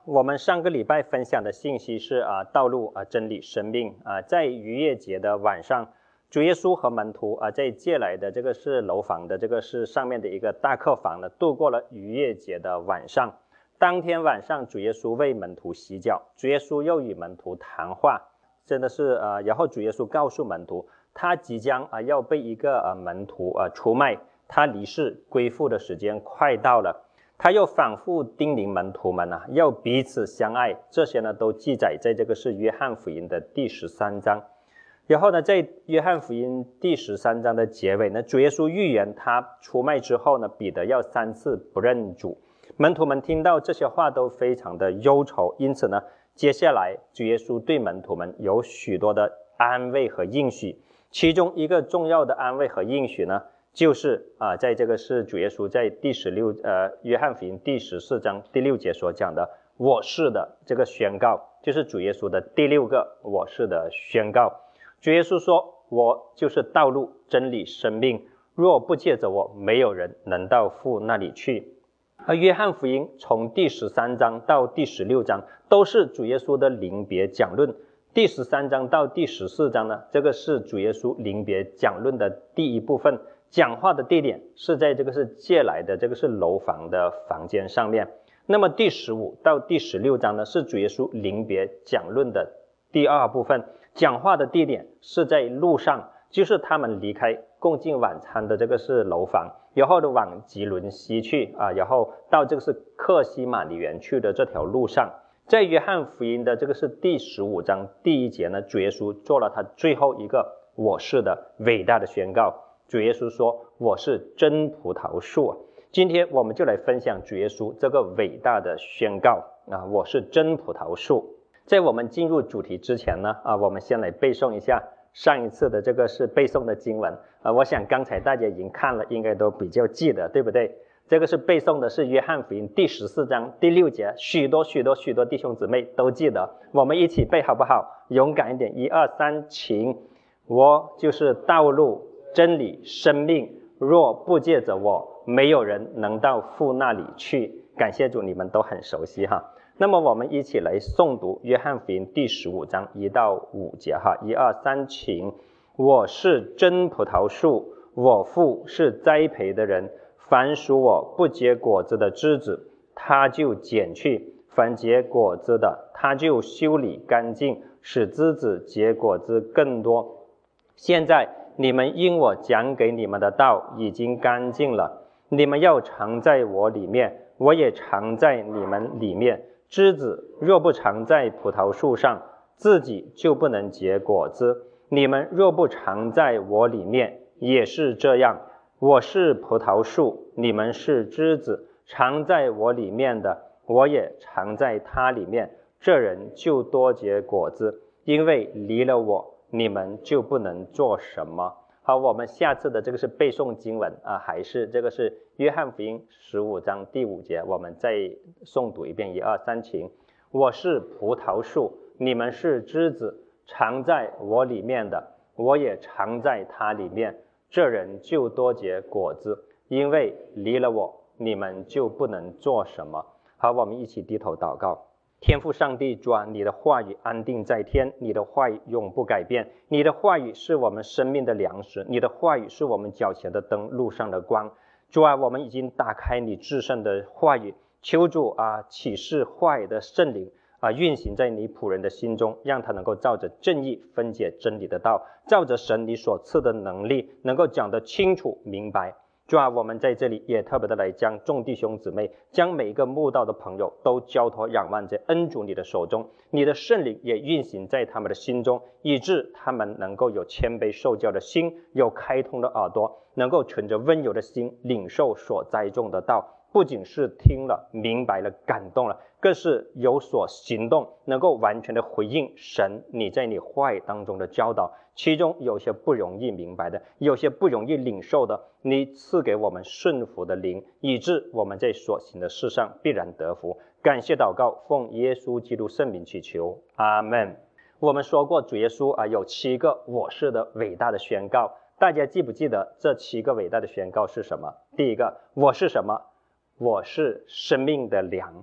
我们上个礼拜分享的信息是道路真理生命在逾越节的晚上，主耶稣和门徒在借来的这个是楼房的这个是上面的一个大客房呢，度过了逾越节的晚上。当天晚上，主耶稣为门徒洗脚，主耶稣又与门徒谈话，真的是然后主耶稣告诉门徒，他即将要被一个门徒出卖，他离世归父的时间快到了。他又反复叮咛门徒们要彼此相爱，这些呢都记载在这个是约翰福音的第13章。然后呢，在约翰福音第13章的结尾呢，主耶稣预言他出卖之后呢，彼得要3次不认主。门徒们听到这些话都非常的忧愁，因此呢，接下来主耶稣对门徒们有许多的安慰和应许。其中一个重要的安慰和应许呢，就是在这个是主耶稣在约翰福音第14章第6节所讲的我是的这个宣告，就是主耶稣的第6个我是的宣告。主耶稣说，我就是道路真理生命，若不借着我，没有人能到父那里去。而约翰福音从第13章到第16章都是主耶稣的临别讲论，第13章到第14章呢，这个是主耶稣临别讲论的第一部分，讲话的地点是在这个是借来的这个是楼房的房间上面。那么第15到第16章呢，是主耶稣临别讲论的第二部分，讲话的地点是在路上，就是他们离开共进晚餐的这个是楼房，然后呢往吉伦西去然后到这个是客西马尼园去的这条路上。在约翰福音的这个是第15章第1节呢，主耶稣做了他最后一个我是的伟大的宣告。主耶稣说，我是真葡萄树。今天我们就来分享主耶稣这个伟大的宣告我是真葡萄树。在我们进入主题之前呢我们先来背诵一下上一次的这个是背诵的经文我想刚才大家已经看了，应该都比较记得，对不对？这个是背诵的是约翰福音第14章第6节，许多弟兄姊妹都记得，我们一起背好不好？勇敢一点，1、2、3，请。我就是道路真理生命，若不借着我，没有人能到父那里去。感谢主，你们都很熟悉哈。那么我们一起来诵读约翰福音第15章1到5节哈，1、2、3，请。我是真葡萄树，我父是栽培的人，凡属我不结果子的枝子，他就剪去；凡结果子的，他就修理干净，使枝子结果子更多。现在你们因我讲给你们的道已经干净了，你们要常在我里面，我也常在你们里面。枝子若不常在葡萄树上，自己就不能结果子。你们若不常在我里面，也是这样。我是葡萄树，你们是枝子，常在我里面的，我也常在他里面，这人就多结果子，因为离了我，你们就不能做什么。好，我们下次的这个是背诵经文还是这个是约翰福音15章第5节，我们再诵读一遍，1、2、3，请。我是葡萄树，你们是枝子，常在我里面的，我也常在他里面，这人就多结果子，因为离了我，你们就不能做什么。好，我们一起低头祷告。天父上帝，主你的话语安定在天，你的话语永不改变，你的话语是我们生命的粮食，你的话语是我们脚前的灯，路上的光。主我们已经打开你至圣的话语，求主启示话语的圣灵运行在你仆人的心中，让他能够照着正义分解真理的道，照着神你所赐的能力，能够讲得清楚明白。主我们在这里也特别的来将众弟兄姊妹，将每一个慕道的朋友都交托仰望在恩主你的手中，你的圣灵也运行在他们的心中，以致他们能够有谦卑受教的心，有开通的耳朵，能够存着温柔的心领受所栽种的道，不仅是听了明白了感动了，更是有所行动，能够完全的回应神你在你话语当中的教导。其中有些不容易明白的，有些不容易领受的，你赐给我们顺服的灵，以致我们在所行的事上必然得福。感谢祷告，奉耶稣基督圣名祈求，阿们。我们说过主耶稣有7个我是的伟大的宣告，大家记不记得这7个伟大的宣告是什么？第一个，我是什么？我是生命的粮。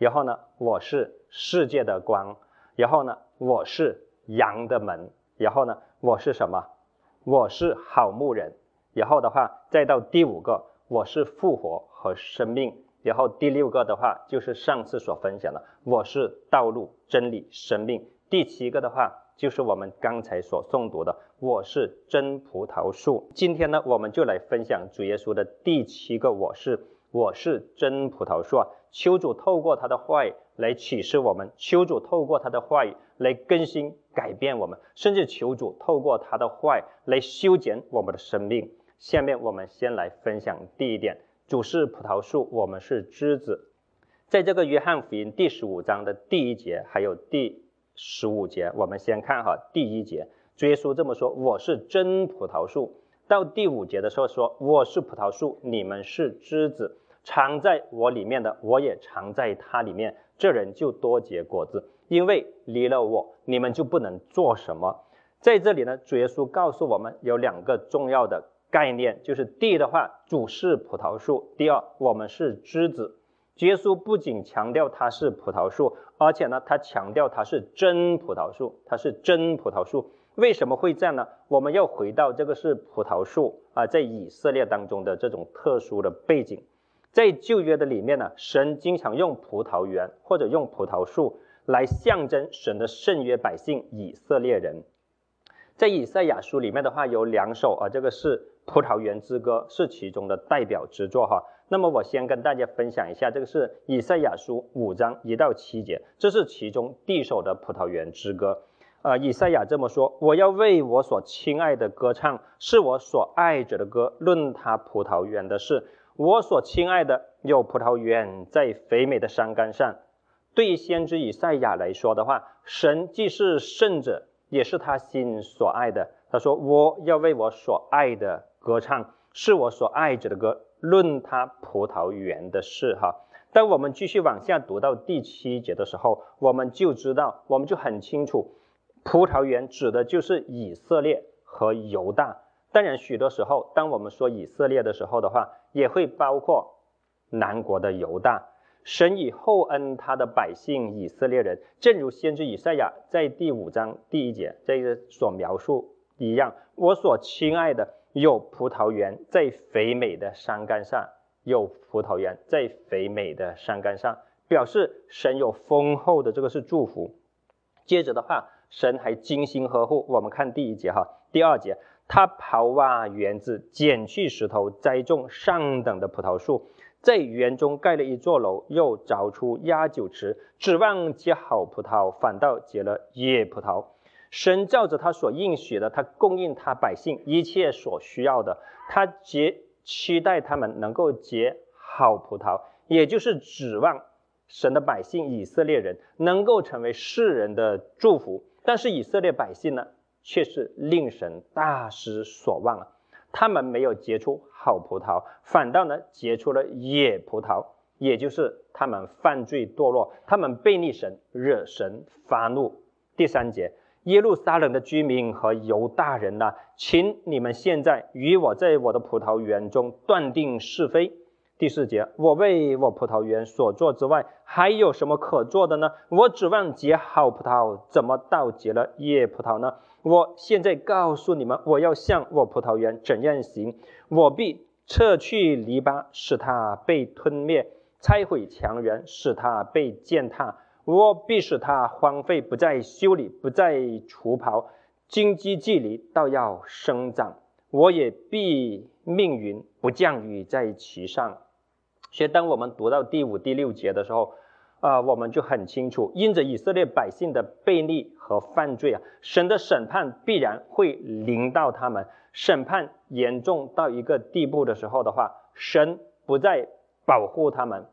然后呢，我是世界的光，然后呢，我是羊的门，然后呢，我是什么？我是好牧人。然后的话，再到第5个，我是复活和生命。然后第6个的话，就是上次所分享的，我是道路、真理、生命。第7个的话，就是我们刚才所诵读的，我是真葡萄树。今天呢，我们就来分享主耶稣的第7个我是真葡萄树啊。求主透过他的话语来启示我们，求主透过他的话语来更新改变我们，甚至求主透过他的话语来修剪我们的生命。下面我们先来分享第1点，主是葡萄树，我们是枝子。在这个约翰福音第15章的第1节还有第15节，我们先看第1节，主耶稣这么说，我是真葡萄树。到第5节的时候说，我是葡萄树，你们是枝子，藏在我里面的，我也藏在他里面，这人就多结果子，因为离了我，你们就不能做什么。在这里呢，主耶稣告诉我们有2个重要的概念，就是第一的话，主是葡萄树；第二，我们是枝子。主耶稣不仅强调他是葡萄树，而且呢，他强调他是真葡萄树，他是真葡萄树。为什么会这样呢？我们要回到这个是葡萄树在以色列当中的这种特殊的背景。在旧约的里面呢，神经常用葡萄园或者用葡萄树来象征神的圣约百姓以色列人。在以赛亚书里面的话有2首这个是葡萄园之歌，是其中的代表之作那么我先跟大家分享一下，这个是以赛亚书5章1到7节，这是其中第1首的葡萄园之歌。以赛亚这么说，我要为我所亲爱的歌唱，是我所爱者的歌，论他葡萄园的事。我所亲爱的有葡萄园在肥美的山冈上。对于先知以赛亚来说的话，神既是圣者，也是他心所爱的。他说，我要为我所爱的歌唱，是我所爱者的歌，论他葡萄园的事当我们继续往下读到第7节的时候，我们就知道，我们就很清楚，葡萄园指的就是以色列和犹大。当然许多时候当我们说以色列的时候的话，也会包括南国的犹大。神以厚恩他的百姓以色列人，正如先知以赛亚在第5章第1节这个所描述一样，我所亲爱的有葡萄园在肥美的山冈上，有葡萄园在肥美的山冈上，表示神有丰厚的这个是祝福。接着的话，神还精心呵护，我们看第1节第2节，他刨挖园子，剪去石头，栽种上等的葡萄树，在园中盖了一座楼，又凿出压酒池，指望结好葡萄，反倒结了野葡萄。神照着他所应许的，他供应他百姓一切所需要的，他期待他们能够结好葡萄，也就是指望神的百姓以色列人能够成为世人的祝福。但是以色列百姓呢，却是令神大失所望他们没有结出好葡萄，反倒呢结出了野葡萄，也就是他们犯罪堕落，他们背逆神，惹神发怒。第3节，耶路撒冷的居民和犹大人请你们现在与我在我的葡萄园中断定是非。第4节，我为我葡萄园所做之外，还有什么可做的呢？我指望结好葡萄，怎么倒结了野葡萄呢？我现在告诉你们，我要向我葡萄园怎样行，我必撤去篱笆，使它被吞灭，拆毁墙垣，使它被践踏。我必使它荒废，不再修理，不再除刨，荆棘蒺藜倒要生长，我也必命云不降雨在其上。所以当我们读到第5、第6节的时候我们就很清楚，因着以色列百姓的悖逆和犯罪神的审判必然会临到他们。审判严重到一个地步的时候的话，神不再保护他们，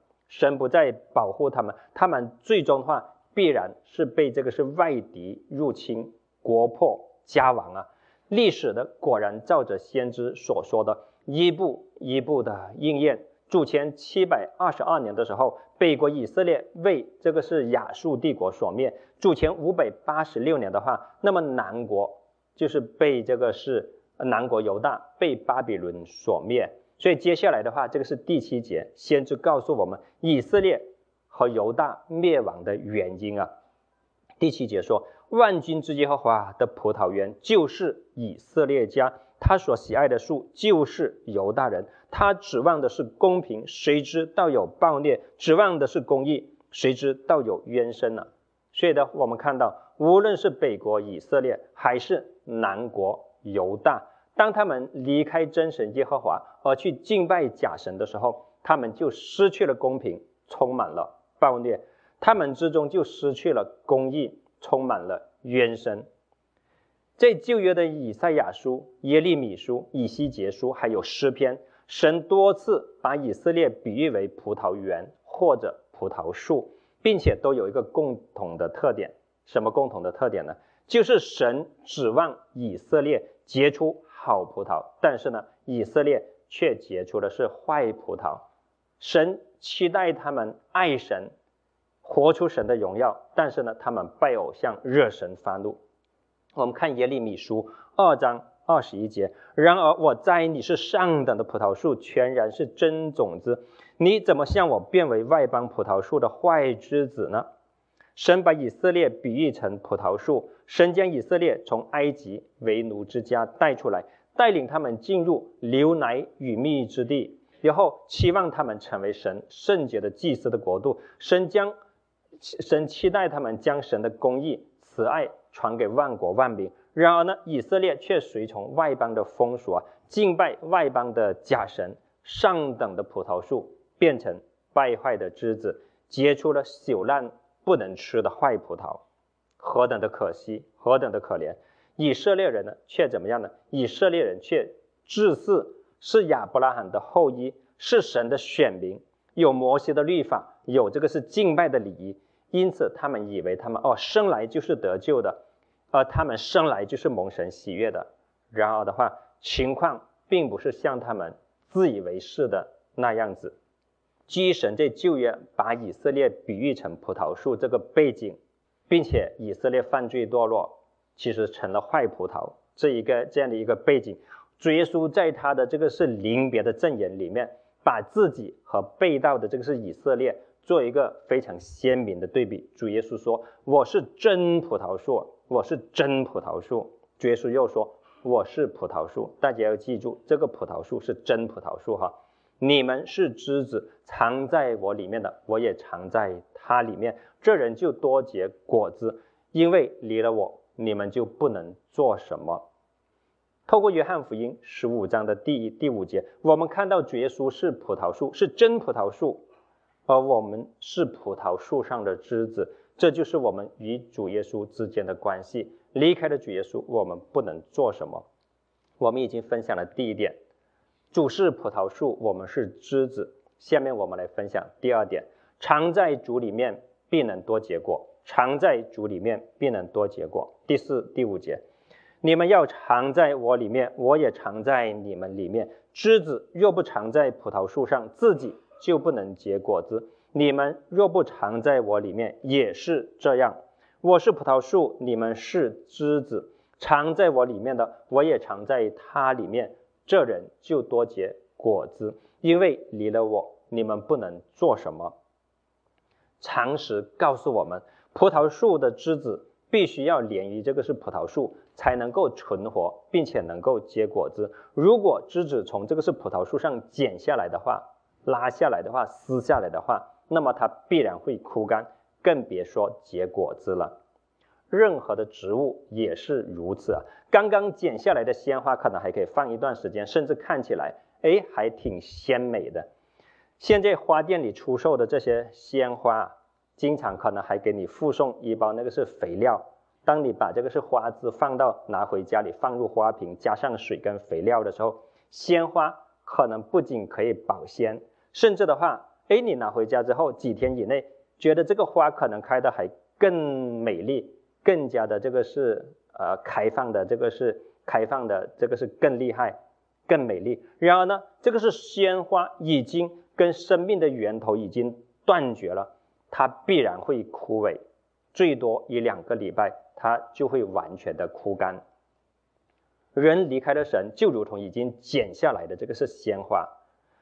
他们最终的话必然是被这个是外敌入侵，国破家亡历史的果然照着先知所说的一步一步的应验。主前722年的时候，北国以色列为这个是亚述帝国所灭。主前586年的话，那么南国就是被这个是南国犹大被巴比伦所灭。所以接下来的话，这个是第7节，先知告诉我们以色列和犹大灭亡的原因啊。第7节说，万军之耶和华的葡萄园就是以色列家，他所喜爱的树就是犹大人，他指望的是公平，谁知道有暴虐；指望的是公义，谁知道有冤声呢？所以呢，我们看到无论是北国以色列还是南国犹大，当他们离开真神耶和华而去敬拜假神的时候，他们就失去了公平，充满了暴虐，他们之中就失去了公义，充满了冤声。在旧约的以赛亚书、耶利米书、以西结书还有诗篇，神多次把以色列比喻为葡萄园或者葡萄树，并且都有一个共同的特点。什么共同的特点呢？就是神指望以色列结出好葡萄，但是呢，以色列却结出的是坏葡萄。神期待他们爱神，活出神的荣耀，但是呢，他们拜偶像，惹神发怒。我们看耶利米书2章21节，然而我栽你是上等的葡萄树，全然是真种子，你怎么向我变为外邦葡萄树的坏枝子呢？神把以色列比喻成葡萄树，神将以色列从埃及为奴之家带出来，带领他们进入流奶与蜜之地，然后期望他们成为神圣洁的祭司的国度。神期待他们将神的公义慈爱传给万国万民。然而呢，以色列却随从外邦的风俗敬拜外邦的假神，上等的葡萄树变成败坏的枝子，结出了朽烂不能吃的坏葡萄。何等的可惜，何等的可怜！以色列人呢，却怎么样呢？以色列人却自恃是亚伯拉罕的后裔，是神的选民，有摩西的律法，有这个是敬拜的礼仪，因此他们以为他们生来就是得救的，而他们生来就是蒙神喜悦的。然而的话，情况并不是像他们自以为是的那样子。基于神在旧约把以色列比喻成葡萄树这个背景，并且以色列犯罪堕落，其实成了坏葡萄这样的一个背景，主耶稣在他的这个是临别的证言里面，把自己和背道的这个是以色列做一个非常鲜明的对比。主耶稣说，我是真葡萄树，我是真葡萄树。主耶稣又说，我是葡萄树。大家要记住，这个葡萄树是真葡萄树哈。你们是枝子，藏在我里面的，我也藏在他里面，这人就多结果子，因为离了我，你们就不能做什么。透过约翰福音15章的第1、第5节，我们看到主耶稣是葡萄树，是真葡萄树，而我们是葡萄树上的枝子，这就是我们与主耶稣之间的关系。离开了主耶稣，我们不能做什么。我们已经分享了第1点，主是葡萄树，我们是枝子。下面我们来分享第2点，常在主里面必能多结果，常在主里面必能多结果。第4、第5节，你们要常在我里面，我也常在你们里面。枝子若不常在葡萄树上，自己就不能结果子。你们若不常在我里面，也是这样。我是葡萄树，你们是枝子，常在我里面的，我也常在他里面，这人就多结果子，因为离了我，你们不能做什么。常识告诉我们，葡萄树的枝子必须要连于这个是葡萄树，才能够存活，并且能够结果子。如果枝子从这个是葡萄树上剪下来的话，拉下来的话，撕下来的话，那么它必然会枯干，更别说结果子了。任何的植物也是如此刚刚剪下来的鲜花可能还可以放一段时间，甚至看起来还挺鲜美的。现在花店里出售的这些鲜花经常可能还给你附送一包那个是肥料，当你把这个是花枝拿回家里，放入花瓶，加上水跟肥料的时候，鲜花可能不仅可以保鲜，甚至的话你拿回家之后几天以内，觉得这个花可能开得还更美丽，更加的这个是开放的，这个是更厉害更美丽。然而呢，这个是鲜花已经跟生命的源头已经断绝了，它必然会枯萎，最多1-2个礼拜它就会完全的枯干。人离开了神，就如同已经剪下来的这个是鲜花，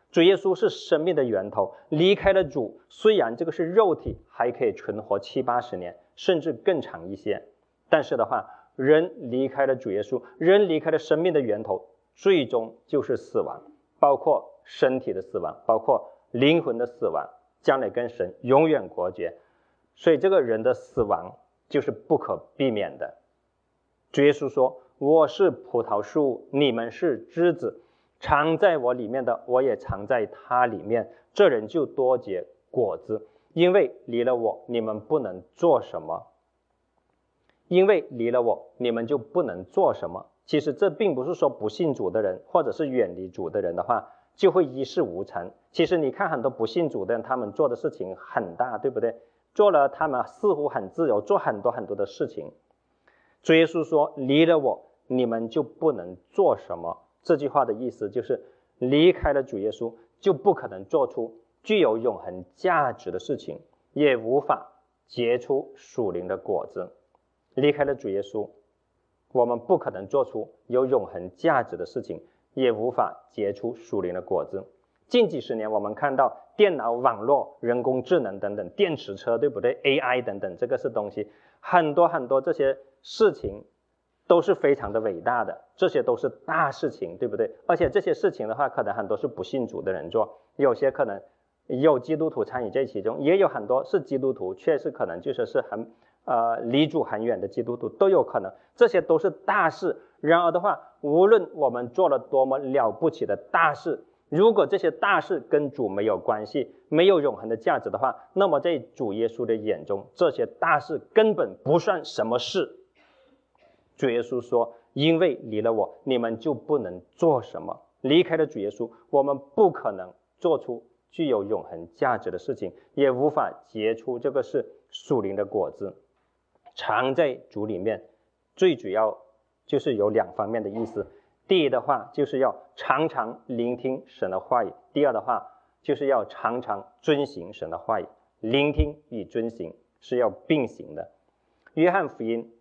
主耶稣是生命的源头，离开了主，虽然这个是肉体还可以存活70-80年，甚至更长一些，但是的话，人离开了主耶稣，人离开了生命的源头，最终就是死亡，包括身体的死亡，包括灵魂的死亡，将来跟神永远隔绝。所以这个人的死亡就是不可避免的。主耶稣说，我是葡萄树，你们是枝子，藏在我里面的，我也藏在他里面，这人就多结果子，因为离了我，你们不能做什么。因为离了我，你们就不能做什么。其实这并不是说不信主的人，或者是远离主的人的话，就会一事无成。其实你看很多不信主的人，他们做的事情很大，对不对？做了他们似乎很自由，做很多很多的事情。主耶稣说，离了我，你们就不能做什么。这句话的意思就是离开了主耶稣，就不可能做出具有永恒价值的事情，也无法结出属灵的果子。离开了主耶稣，我们不可能做出有永恒价值的事情，也无法结出属灵的果子。近几十年我们看到电脑、网络、人工智能等等，电池车，对不对？ AI 等等，这个是东西，很多很多这些事情都是非常的伟大的，这些都是大事情，对不对？而且这些事情的话，可能很多是不信主的人做，有些可能有基督徒参与在其中，也有很多是基督徒，却是可能就是很离主很远的基督徒都有可能，这些都是大事。然而的话，无论我们做了多么了不起的大事，如果这些大事跟主没有关系，没有永恒的价值的话，那么在主耶稣的眼中，这些大事根本不算什么事。主耶稣说，因为离了我，你们就不能做什么。离开了主耶稣，我们不可能做出具有永恒价值的事情，也无法结出这个是属灵的果子。藏在主里面，最主要就是有两方面的意思。第一的话，就是要常常聆听神的话语；第二的话，就是要常常遵行神的话语。聆听与遵行是要并行的。约翰福音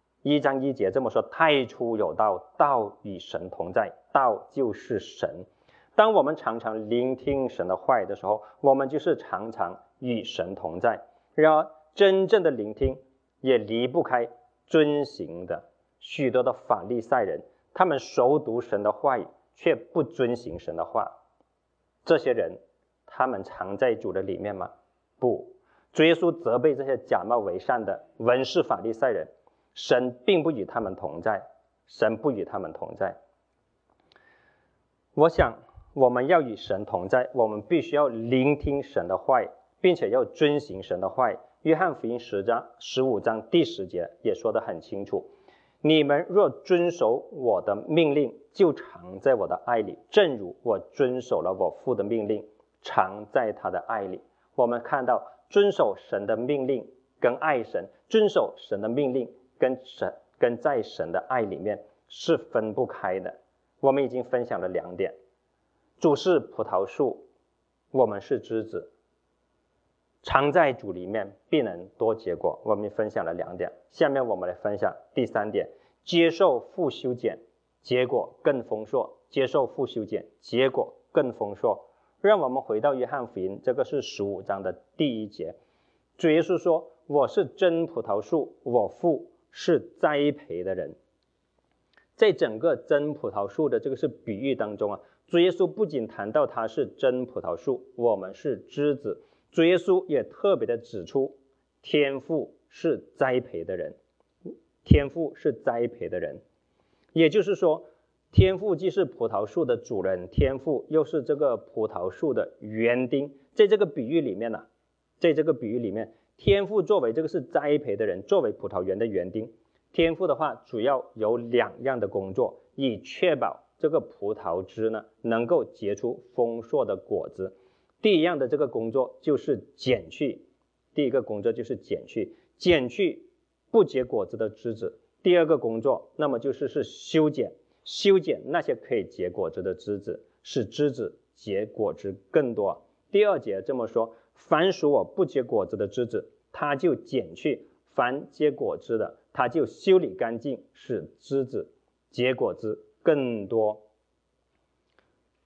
1章1节这么说，太初有道，道与神同在，道就是神。当我们常常聆听神的话语的时候，我们就是常常与神同在。然而真正的聆听也离不开遵行的。许多的法利赛人，他们熟读神的话语，却不遵行神的话。这些人，他们藏在主的里面吗？不。主耶稣责备这些假冒为善的文士法利赛人，神并不与他们同在，神不与他们同在。我想我们要与神同在，我们必须要聆听神的话语，并且要遵行神的话语。约翰福音15章第10节也说得很清楚，你们若遵守我的命令，就常在我的爱里，正如我遵守了我父的命令，常在他的爱里。我们看到遵守神的命令跟爱神，遵守神的命令跟在神的爱里面是分不开的。我们已经分享了2点，主是葡萄树，我们是枝子，常在主里面必能多结果。我们分享了2点，下面我们来分享第3点，接受父修剪，结果更丰硕。接受父修剪，结果更丰硕。让我们回到约翰福音，这个是15章的第1节，主耶稣说，我是真葡萄树，我父是栽培的人。在整个真葡萄树的这个是比喻当中主耶稣不仅谈到他是真葡萄树，我们是枝子，主耶稣也特别的指出，天父是栽培的人，天父是栽培的人。也就是说，天父既是葡萄树的主人，天父又是这个葡萄树的园丁。在这个比喻里面天父作为这个是栽培的人，作为葡萄园的园丁，天父的话主要有2样的工作，以确保这个葡萄枝呢能够结出丰硕的果子。第一样的这个工作就是剪去，第一个工作就是剪去不结果子的枝子。第二个工作那么就是修剪那些可以结果子的枝子，使枝子结果子更多。第2节这么说，凡属我不结果子的枝子，他就剪去，凡结果子的，他就修理干净，使枝子结果子更多。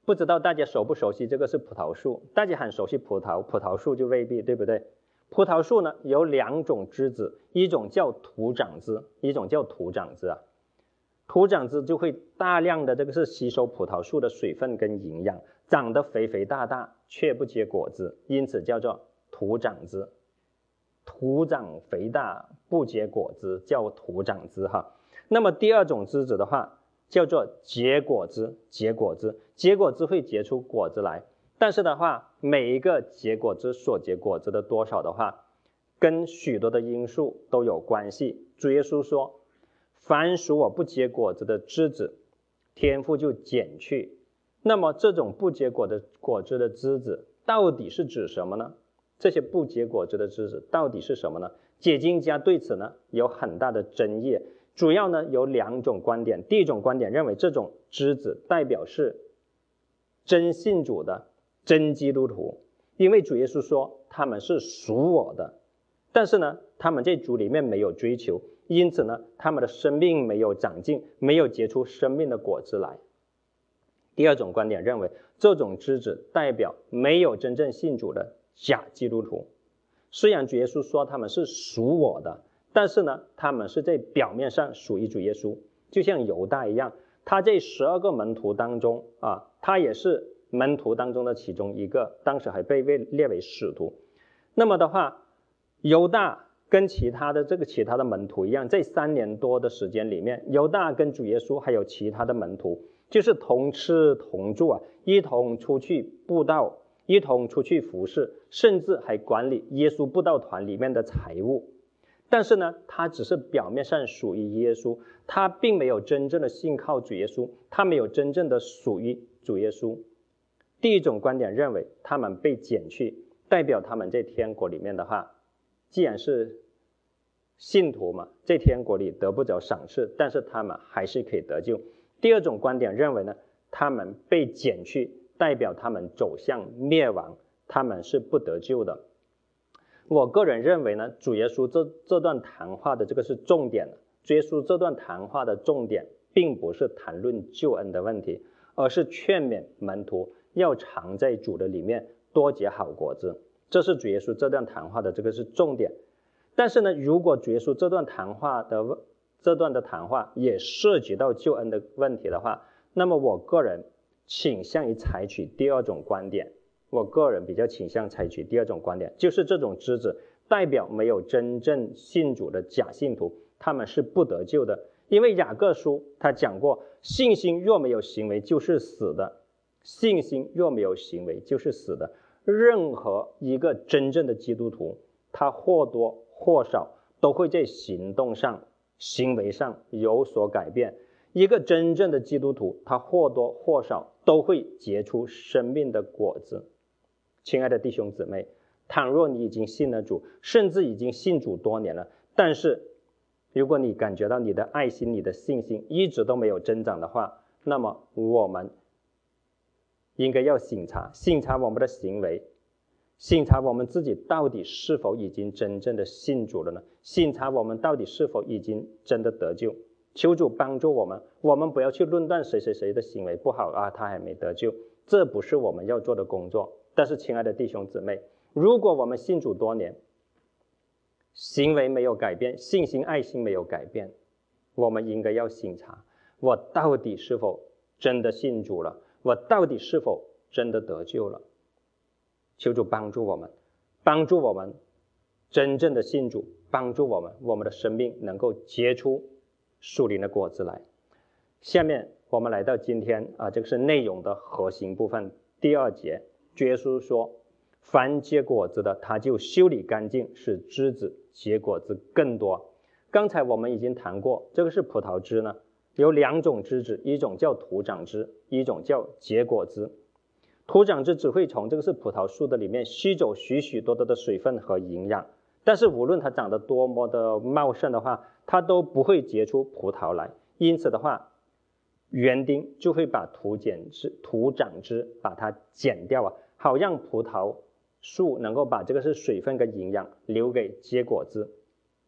不知道大家熟不熟悉这个是葡萄树？大家很熟悉葡萄树就未必，对不对？葡萄树呢有2种枝子，一种叫徒长枝，一种叫徒长枝啊。徒长枝就会大量的这个是吸收葡萄树的水分跟营养，长得肥肥大大却不结果子，因此叫做徒长枝。徒长肥大不结果子叫徒长枝哈。那么第2种枝子的话叫做结果枝，结果枝会结出果子来，但是的话每一个结果枝所结果子的多少的话跟许多的因素都有关系。主耶稣说，凡属我不结果子的枝子，天父就剪去。那么这种不结果子的枝子到底是指什么呢？这些不结果子的枝子到底是什么呢？解经家对此呢有很大的争议，主要呢有2种观点。第一种观点认为这种枝子代表是真信主的真基督徒，因为主耶稣说他们是属我的，但是呢他们在主里面没有追求，因此呢他们的生命没有长进，没有结出生命的果子来。第2种观点认为这种枝子代表没有真正信主的假基督徒，虽然主耶稣说他们是属我的，但是呢他们是在表面上属于主耶稣，就像犹大一样，他在12个门徒当中他也是门徒当中的其中一个，当时还被列为使徒。那么的话，犹大跟其他的门徒一样，在3年多的时间里面，犹大跟主耶稣还有其他的门徒就是同吃同住一同出去布道，一同出去服侍，甚至还管理耶稣布道团里面的财务。但是呢他只是表面上属于耶稣，他并没有真正的信靠主耶稣，他没有真正的属于主耶稣。第1种观点认为他们被剪去，代表他们在天国里面的话，既然是信徒嘛，在天国里得不着赏赐，但是他们还是可以得救。第2种观点认为呢，他们被剪去，代表他们走向灭亡，他们是不得救的。我个人认为呢，主耶稣这段谈话的这个是重点，主耶稣这段谈话的重点并不是谈论救恩的问题，而是劝勉门徒要常在主的里面多结好果子，这是主耶稣这段谈话的这个是重点。但是呢，如果主耶稣这段的谈话也涉及到救恩的问题的话，那么我个人倾向于采取第2种观点。我个人比较倾向采取第2种观点，就是这种枝子代表没有真正信主的假信徒，他们是不得救的。因为雅各书他讲过，信心若没有行为就是死的，信心若没有行为就是死的。任何一个真正的基督徒，他或多或少都会在行动上行为上有所改变。一个真正的基督徒，他或多或少都会结出生命的果子。亲爱的弟兄姊妹，倘若你已经信了主，甚至已经信主多年了，但是如果你感觉到你的爱心、你的信心一直都没有增长的话，那么我们应该要省察我们的行为，省察我们自己到底是否已经真正的信主了呢？省察我们到底是否已经真的得救。求主帮助我们，我们不要去论断谁的行为不好他还没得救，这不是我们要做的工作。但是亲爱的弟兄姊妹，如果我们信主多年，行为没有改变，信心爱心没有改变，我们应该要省察，我到底是否真的信主了，我到底是否真的得救了。求主帮助我们真正的信主，帮助我们的生命能够结出属灵的果子来。下面我们来到今天这个是内容的核心部分，第2节，主耶稣说，凡结果子的，他就修理干净，使枝子结果子更多。刚才我们已经谈过，这个是葡萄枝呢，有2种枝子，一种叫徒长枝，一种叫结果枝。徒长枝只会从这个是葡萄树的里面吸走许许多多的水分和营养，但是无论它长得多么的茂盛的话，它都不会结出葡萄来。因此的话，园丁就会把徒长枝把它剪掉好让葡萄树能够把这个是水分跟营养留给结果子。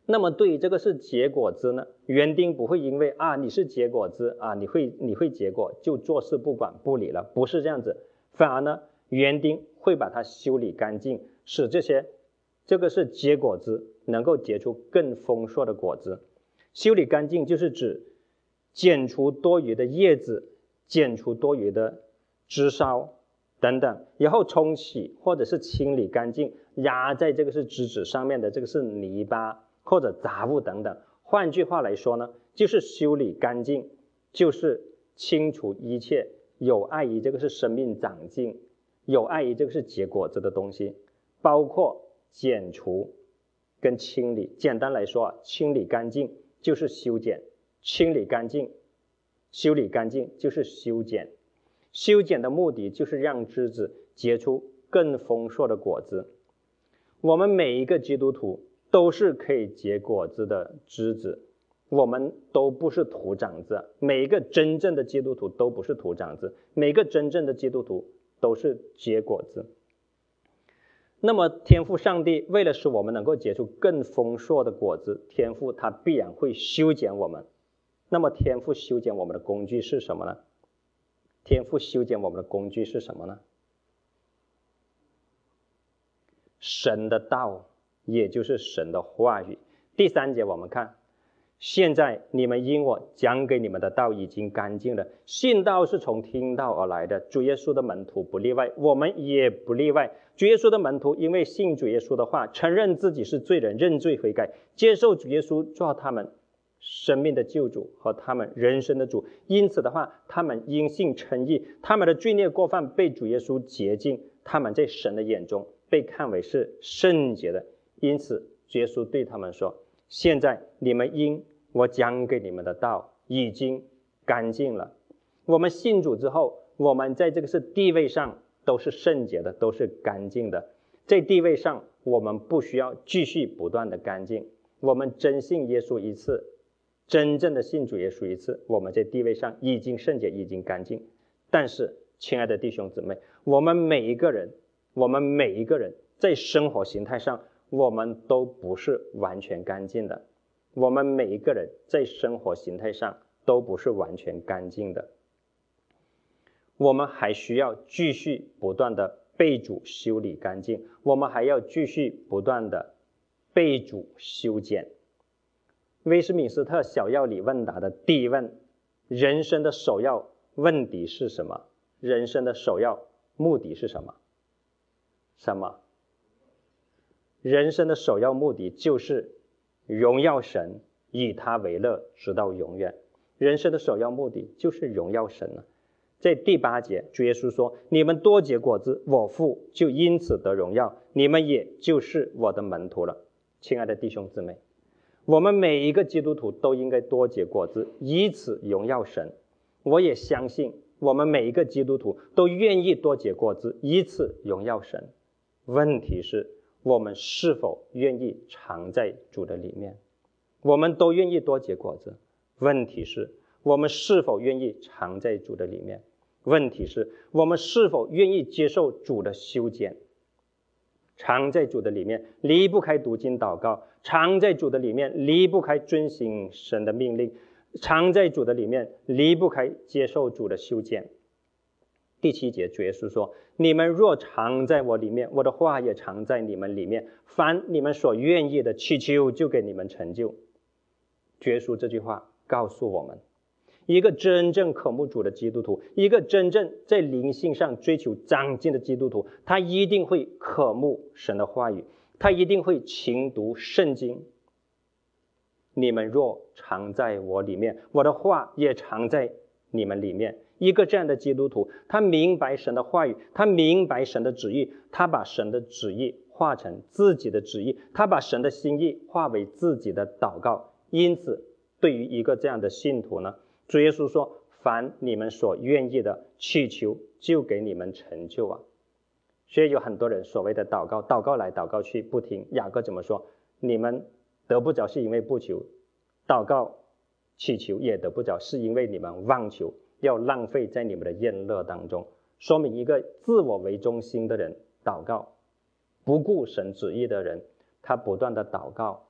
那么对于这个是结果子呢，园丁不会因为你是结果子你会结果就坐视不管不理了，不是这样子，反而呢园丁会把它修理干净，使这个是结果子能够结出更丰硕的果子。修理干净就是指剪除多余的叶子，剪除多余的枝梢等等，然后冲洗或者是清理干净压在这个是枝子上面的这个是泥巴或者杂物等等。换句话来说呢，就是修理干净，就是清除一切有碍于这个是生命长进，有碍于这个是结果子的东西，包括剪除跟清理。简单来说清理干净就是修剪，清理干净修理干净就是修剪。修剪的目的就是让枝子结出更丰硕的果子。我们每一个基督徒都是可以结果子的枝子，我们都不是土长子，每一个真正的基督徒都不是土长子，每个真正的基督徒都是结果子。那么天父上帝为了使我们能够结出更丰硕的果子，天父他必然会修剪我们。那么天父修剪我们的工具是什么呢？天父修剪我们的工具是什么呢？神的道，也就是神的话语。第3节我们看，现在你们因我讲给你们的道已经干净了。信道是从听道而来的，主耶稣的门徒不例外，我们也不例外。主耶稣的门徒因为信主耶稣的话，承认自己是罪人，认罪悔改，接受主耶稣做他们生命的救主和他们人生的主，因此的话，他们因信称义，他们的罪孽过犯被主耶稣洁净，他们在神的眼中被看为是圣洁的。因此主耶稣对他们说，现在你们因我讲给你们的道已经干净了。我们信主之后，我们在这个是地位上都是圣洁的，都是干净的。在地位上我们不需要继续不断的干净，我们真信耶稣一次，真正的信主耶稣一次，我们在地位上已经圣洁，已经干净。但是亲爱的弟兄姊妹，我们每一个人在生活形态上我们都不是完全干净的，我们每一个人在生活形态上都不是完全干净的，我们还需要继续不断的被主修理干净，我们还要继续不断的被主修剪。威斯敏斯特小要理问答的第一问，人生的首要问题是什么？人生的首要目的是什么？人生的首要目的就是荣耀神，以他为乐，直到永远。人生的首要目的就是荣耀神了。在第8节，主耶稣说，你们多结果子，我父就因此得荣耀，你们也就是我的门徒了。亲爱的弟兄姊妹，我们每一个基督徒都应该多结果子，以此荣耀神。我也相信我们每一个基督徒都愿意多结果子，以此荣耀神。问题是我们是否愿意常在主的里面？我们都愿意多结果子，问题是我们是否愿意常在主的里面？问题是我们是否愿意接受主的修剪？常在主的里面离不开读经祷告，常在主的里面离不开遵行神的命令，常在主的里面离不开接受主的修剪。第7节主耶稣说，你们若常在我里面，我的话也常在你们里面，凡你们所愿意的祈求就给你们成就。主耶稣这句话告诉我们，一个真正渴慕主的基督徒，一个真正在灵性上追求长进的基督徒，他一定会渴慕神的话语，他一定会勤读圣经。你们若常在我里面，我的话也常在你们里面。一个这样的基督徒，他明白神的话语，他明白神的旨意，他把神的旨意化成自己的旨意，他把神的心意化为自己的祷告。因此对于一个这样的信徒呢，主耶稣说，凡你们所愿意的祈求就给你们成就啊。所以有很多人所谓的祷告，祷告来祷告去不听。雅各怎么说？你们得不着是因为不求，祷告祈求也得不着是因为你们妄求，要浪费在你们的宴乐当中。说明一个自我为中心的人祷告，不顾神旨意的人，他不断的祷告，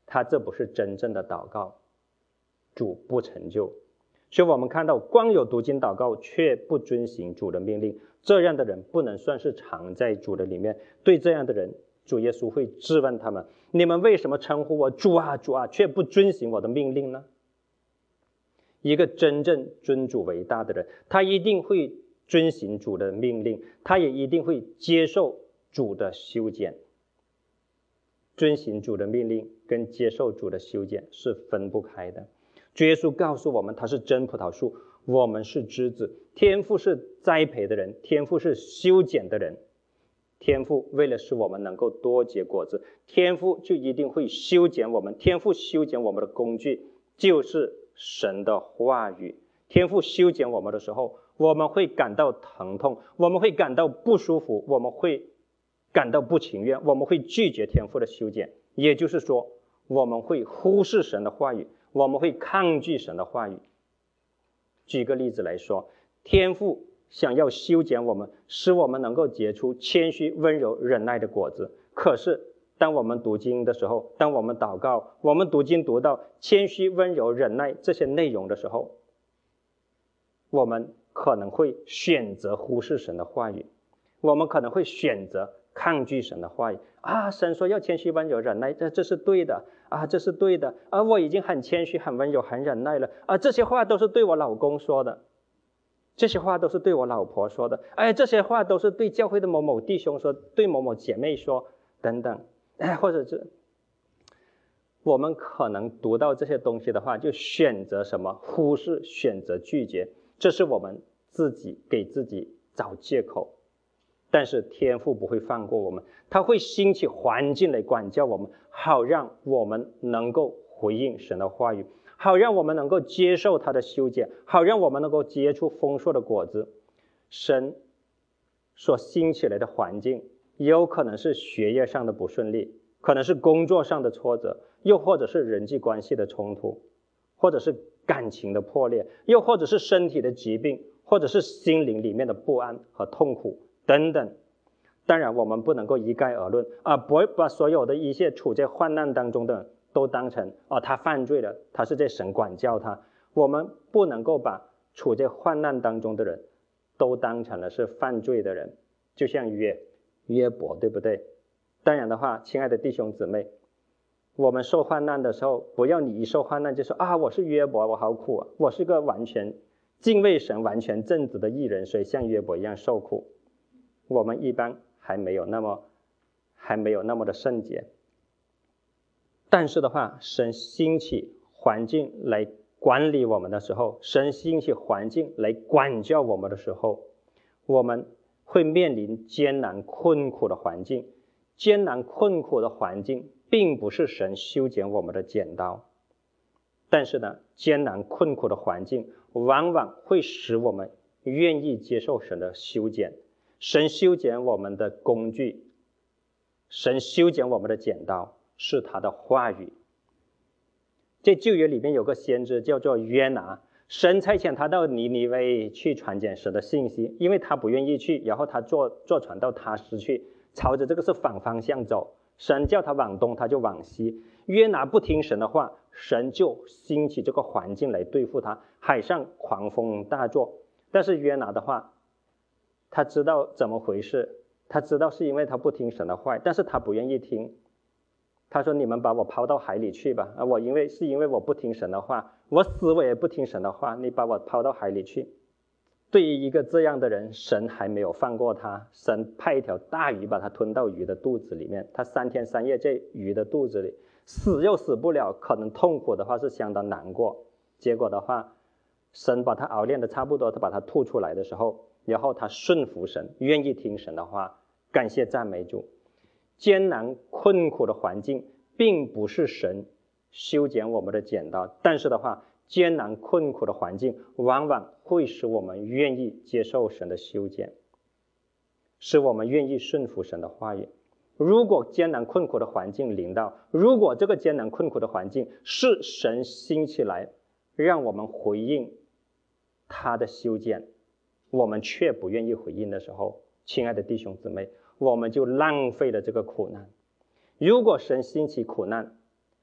他这不是真正的祷告，主不成就。所以我们看到光有读经祷告却不遵行主的命令，这样的人不能算是常在主的里面。对这样的人，主耶稣会质问他们，你们为什么称呼我主啊主啊，却不遵行我的命令呢？一个真正尊主为大的人，他一定会遵行主的命令，他也一定会接受主的修剪。遵行主的命令跟接受主的修剪是分不开的。主耶稣告诉我们，他是真葡萄树，我们是枝子。天父是栽培的人，天父是修剪的人。天父为了使我们能够多结果子，天父就一定会修剪我们。天父修剪我们的工具就是神的话语。天父修剪我们的时候，我们会感到疼痛，我们会感到不舒服，我们会感到不情愿，我们会拒绝天父的修剪。也就是说，我们会忽视神的话语，我们会抗拒神的话语。举个例子来说，天父想要修剪我们，使我们能够结出谦虚、温柔、忍耐的果子。可是当我们读经的时候，当我们祷告，我们读经读到谦虚、温柔、忍耐这些内容的时候，我们可能会选择忽视神的话语，我们可能会选择抗拒神的话语。神说要谦虚、温柔、忍耐，这是对的这是对的我已经很谦虚、很温柔、很忍耐了这些话都是对我老公说的，这些话都是对我老婆说的，这些话都是对教会的某某弟兄说，对某某姐妹说，等等或者是我们可能读到这些东西的话，就选择什么？忽视，选择拒绝，这是我们自己给自己找借口。但是天父不会放过我们，他会兴起环境来管教我们，好让我们能够回应神的话语，好让我们能够接受他的修剪，好让我们能够结出丰硕的果子。神所兴起来的环境，也有可能是学业上的不顺利，可能是工作上的挫折，又或者是人际关系的冲突，或者是感情的破裂，又或者是身体的疾病，或者是心灵里面的不安和痛苦等等。当然我们不能够一概而论不会把所有的一切处在患难当中的人都当成他犯罪了，他是在神管教他。我们不能够把处在患难当中的人都当成了是犯罪的人，就像约伯，对不对？当然的话，亲爱的弟兄姊妹，我们受患难的时候，不要你一受患难就说我是约伯，我好苦我是个完全敬畏神、完全正直的义人，所以像约伯一样受苦。我们一般还没有那么的圣洁。但是的话，神兴起环境来管理我们的时候，神兴起环境来管教我们的时候，我们会面临艰难困苦的环境。艰难困苦的环境并不是神修剪我们的剪刀，但是呢，艰难困苦的环境往往会使我们愿意接受神的修剪。神修剪我们的工具，神修剪我们的剪刀是他的话语。在旧约里面有个先知叫做约拿，神差遣他到尼尼微去传讲神的信息，因为他不愿意去，然后他坐船到他施去，朝着这个是反方向走，神叫他往东他就往西。约拿不听神的话，神就兴起这个环境来对付他，海上狂风大作。但是约拿的话，他知道怎么回事，他知道是因为他不听神的话，但是他不愿意听。他说你们把我抛到海里去吧是因为我不听神的话，我死我也不听神的话，你把我抛到海里去。对于一个这样的人，神还没有放过他，神派一条大鱼把他吞到鱼的肚子里面，他3天3夜在鱼的肚子里，死又死不了，可能痛苦的话是相当难过。结果的话，神把他熬炼的差不多，他把他吐出来的时候，然后他顺服神，愿意听神的话，感谢赞美主。艰难困苦的环境并不是神修剪我们的剪刀，但是的话，艰难困苦的环境往往会使我们愿意接受神的修剪，使我们愿意顺服神的话语。如果艰难困苦的环境临到，如果这个艰难困苦的环境是神兴起来让我们回应他的修剪，我们却不愿意回应的时候，亲爱的弟兄姊妹，我们就浪费了这个苦难。如果神兴起苦难，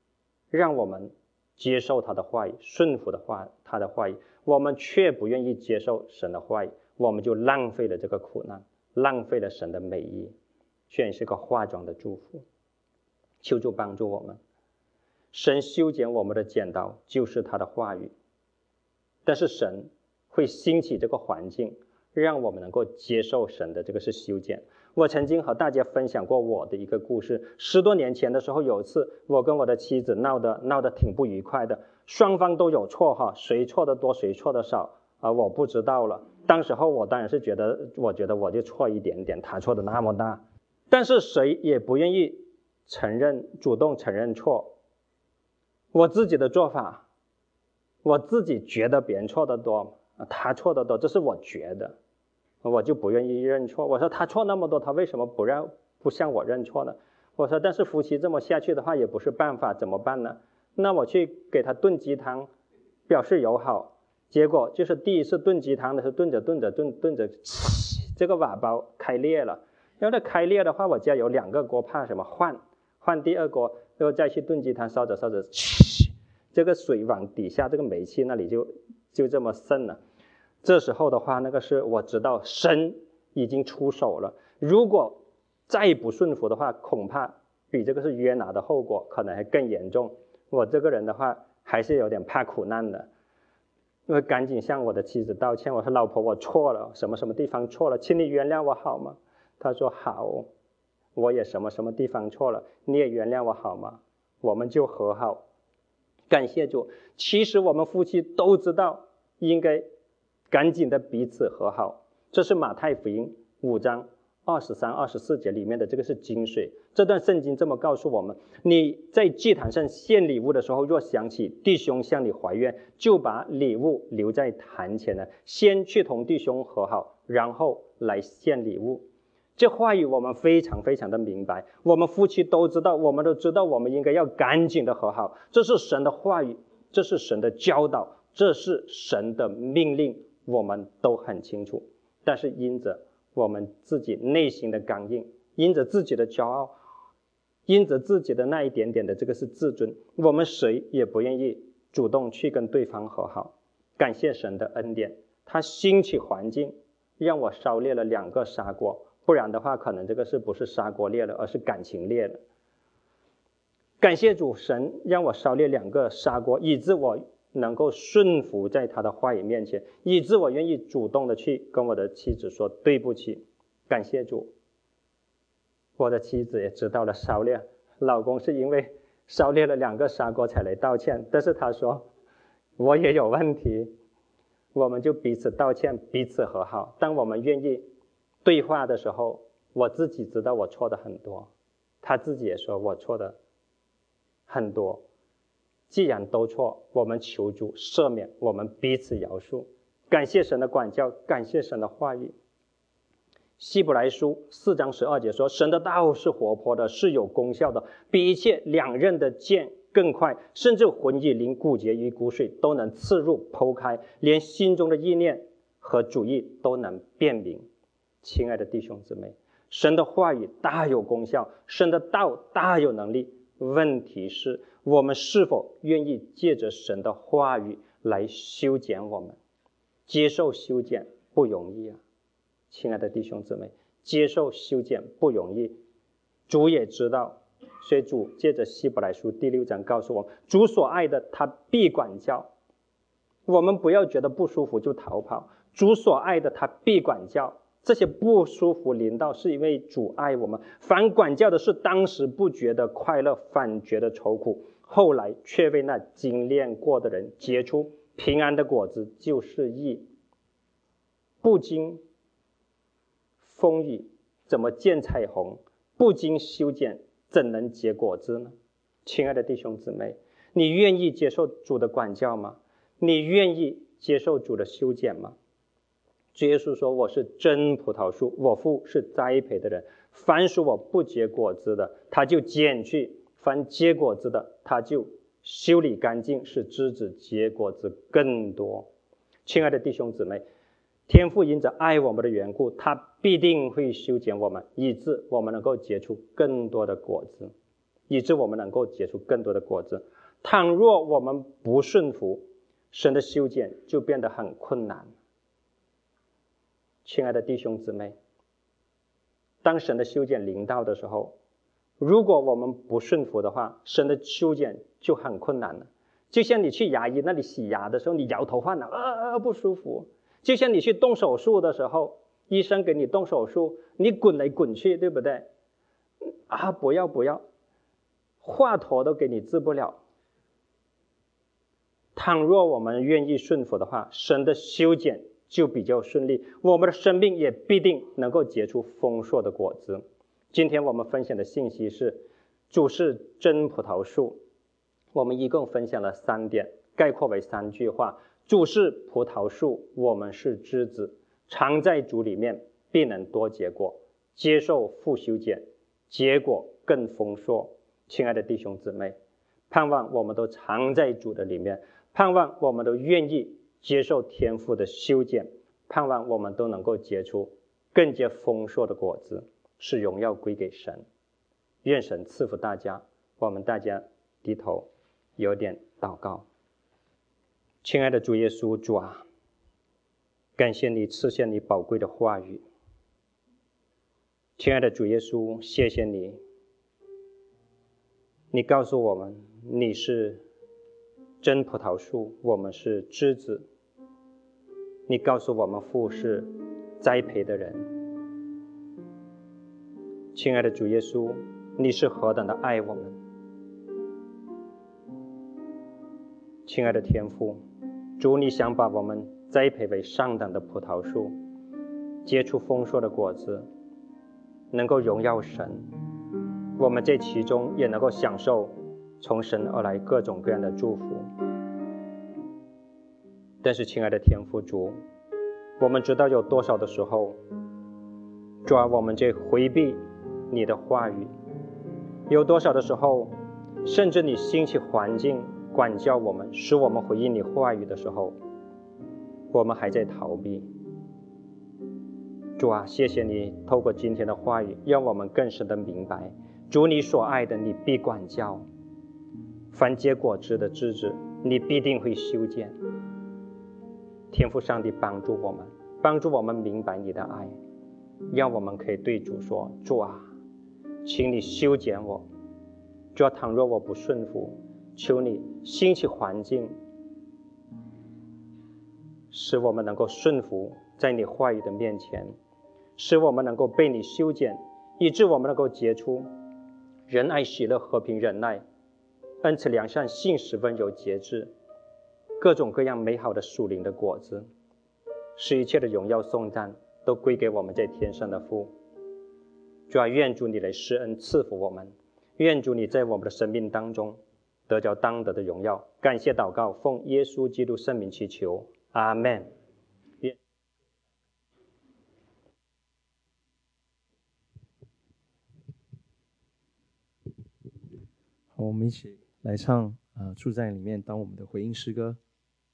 让我们接受他的话语，顺服他的话语，我们却不愿意接受神的话语，我们就浪费了这个苦难，浪费了神的美意，却是个化妆的祝福。求主帮助我们。神修剪我们的剪刀就是他的话语，但是神会兴起这个环境，让我们能够接受神的这个是修剪。我曾经和大家分享过我的一个故事，10多年前的时候，有一次我跟我的妻子闹得挺不愉快的，双方都有错哈，谁错的多谁错的少我不知道了。当时候我当然是觉得我就错一点点，他错的那么大，但是谁也不愿意主动承认错。我自己的做法，我自己觉得别人错的多，他错的多，这是我觉得，我就不愿意认错。我说他错那么多，他为什么不向我认错呢？我说但是夫妻这么下去的话也不是办法，怎么办呢？那我去给他炖鸡汤表示友好，结果就是第一次炖鸡汤的时候炖着这个瓦煲开裂了。要是开裂的话，我家有2个锅，怕什么换第2锅，然后再去炖鸡汤，烧着这个水往底下这个煤气那里就这么渗了。这时候的话，那个是我知道神已经出手了，如果再不顺服的话，恐怕比这个是约拿的后果可能还更严重。我这个人的话还是有点怕苦难的，我赶紧向我的妻子道歉，我说老婆我错了，什么什么地方错了，请你原谅我好吗？她说好，我也什么什么地方错了，你也原谅我好吗？我们就和好。感谢主，其实我们夫妻都知道应该赶紧的彼此和好，这是马太福音5章23、24节里面的这个是精髓。这段圣经这么告诉我们，你在祭坛上献礼物的时候，若想起弟兄向你怀怨，就把礼物留在坛前了，先去同弟兄和好，然后来献礼物。这话语我们非常非常的明白，我们夫妻都知道，我们都知道我们应该要赶紧的和好，这是神的话语，这是神的教导，这是神的命令，我们都很清楚。但是因着我们自己内心的刚硬，因着自己的骄傲，因着自己的那一点点的这个是自尊，我们谁也不愿意主动去跟对方和好。感谢神的恩典，他兴起环境让我烧裂了2个砂锅，不然的话可能这个是不是砂锅裂了，而是感情裂了。感谢主，神让我烧裂2个砂锅，以致我能够顺服在他的话语面前，以致我愿意主动的去跟我的妻子说对不起。感谢主，我的妻子也知道了烧裂，老公是因为烧裂了2个砂锅才来道歉，但是他说我也有问题，我们就彼此道歉，彼此和好。当我们愿意对话的时候，我自己知道我错的很多，他自己也说我错的很多。既然都错，我们求主赦免，我们彼此饶恕。感谢神的管教，感谢神的话语。希伯来书4章12节说，神的道是活泼的，是有功效的，比一切2刃的剑更快，甚至魂意灵骨节与骨髓都能刺入剖开，连心中的意念和主意都能辨明。亲爱的弟兄姊妹，神的话语大有功效，神的道大有能力，问题是我们是否愿意借着神的话语来修剪我们。接受修剪不容易啊，亲爱的弟兄姊妹，接受修剪不容易，主也知道，所以主借着希伯来书第6章告诉我们，主所爱的他必管教。我们不要觉得不舒服就逃跑，主所爱的他必管教。这些不舒服临到是因为主爱我们，凡管教的是当时不觉得快乐，反觉得愁苦，后来却为那精炼过的人结出平安的果子，就是义。不经风雨怎么见彩虹？不经修剪怎能结果子呢？亲爱的弟兄姊妹，你愿意接受主的管教吗？你愿意接受主的修剪吗？主耶稣说，我是真葡萄树，我父是栽培的人，凡属我不结果子的，他就剪去，凡结果子的，他就修理干净，使枝子结果子更多。亲爱的弟兄姊妹，天父因着爱我们的缘故，他必定会修剪我们，以致我们能够结出更多的果子，以致我们能够结出更多的果子。 倘若我们不顺服，神的修剪就变得很困难。亲爱的弟兄姊妹，当神的修剪临到的时候，如果我们不顺服的话，神的修剪就很困难了。就像你去牙医那里洗牙的时候，你摇头晃脑，不舒服。就像你去动手术的时候，医生给你动手术，你滚来滚去，对不对？不要，华佗都给你治不了。倘若我们愿意顺服的话，神的修剪就比较顺利，我们的生命也必定能够结出丰硕的果子。今天我们分享的信息是主是真葡萄树，我们一共分享了3点，概括为3句话：主是葡萄树，我们是枝子，常在主里面必能多结果，接受复修剪，结果更丰硕。亲爱的弟兄姊妹，盼望我们都常在主的里面，盼望我们都愿意接受天父的修剪，盼望我们都能够结出更加丰硕的果子，使荣耀归给神。愿神赐福大家。我们大家低头有点祷告。亲爱的主耶稣，主啊，感谢你赐下你宝贵的话语。亲爱的主耶稣，谢谢你，你告诉我们你是真葡萄树，我们是枝子。你告诉我们父是栽培的人。亲爱的主耶稣，你是何等的爱我们。亲爱的天父，主，你想把我们栽培为上等的葡萄树，结出丰硕的果子，能够荣耀神。我们在其中也能够享受从神而来各种各样的祝福。但是亲爱的天父主，我们知道有多少的时候，主啊，我们在回避你的话语，有多少的时候，甚至你兴起环境管教我们，使我们回应你话语的时候，我们还在逃避。主啊，谢谢你透过今天的话语，让我们更深的明白，主，你所爱的你必管教，凡结果子的枝子你必定会修剪。天父上帝帮助我们明白你的爱，让我们可以对主说，主啊，请你修剪我。主啊，倘若我不顺服，求你兴起环境，使我们能够顺服在你话语的面前，使我们能够被你修剪，以致我们能够结出仁爱、喜乐、和平、忍耐、恩慈、良善、信实、温柔、节制，各种各样美好的属灵的果子，使一切的荣耀颂赞都归给我们在天上的父。主啊，愿主你来施恩赐福我们，愿主你在我们的生命当中得着当得的荣耀。感谢祷告，奉耶稣基督圣名祈求，阿们。 好，我们一起来唱住在里面当我们的回应诗歌。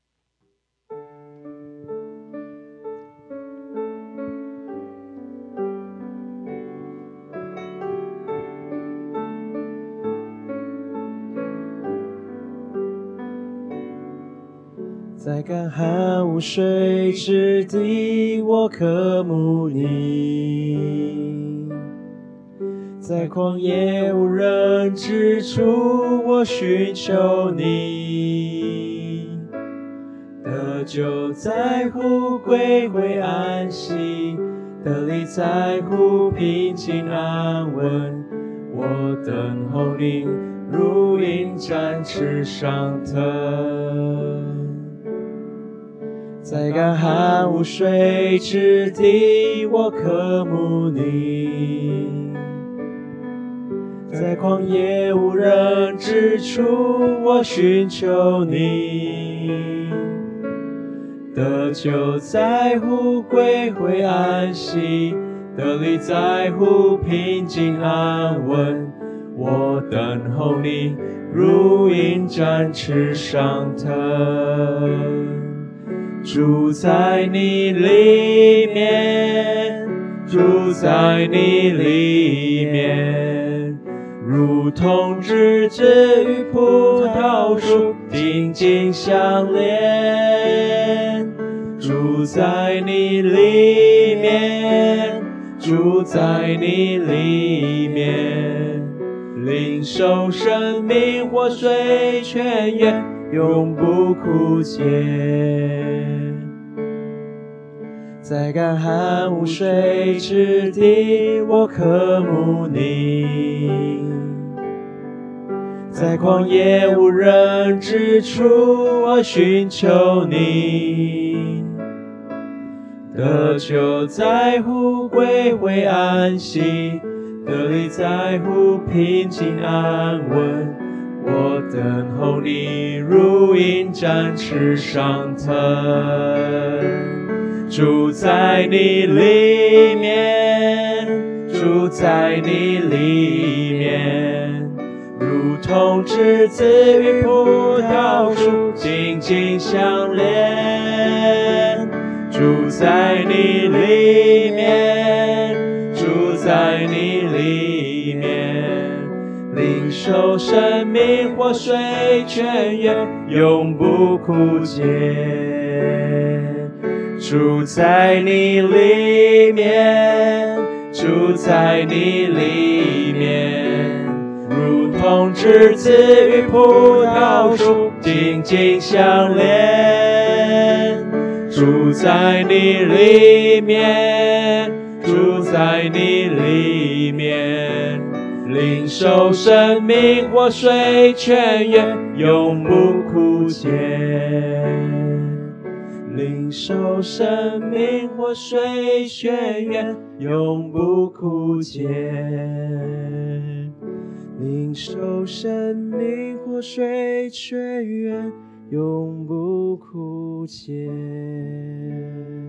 在干旱无水之地，我渴慕你；在旷野无人之处，我寻求你。得救在乎归回安息，得力在乎平静安稳。我等候你，如鹰展翅上腾。在干旱无水之地，我渴慕你；在旷野无人之处，我寻求你。得救在乎归回安息，得力在乎平静安稳。我等候你，如鹰展翅上腾。住在你里面，住在你里面，如如同枝子与葡萄树紧紧相连。住在你里面，住在你里面，领受生命活水泉源，永不枯竭。在干旱无水之地，我渴慕你；在旷野无人之处，我寻求你。得救在乎归回安息，得力在乎平静安稳。我等候你如鹰展翅上腾。住在你里面，住在你里面，如同枝子与葡萄树紧紧相连。住在你里面，住在你里面，领受生命活水泉源，永不枯竭。住在你里面，住在你里面，如同枝子与葡萄树紧紧相连。住在你里面，住在你里面，领受生命活水泉源，永不枯竭。领受生命活水泉源，永不枯竭。领受生命活水泉源，永不枯竭。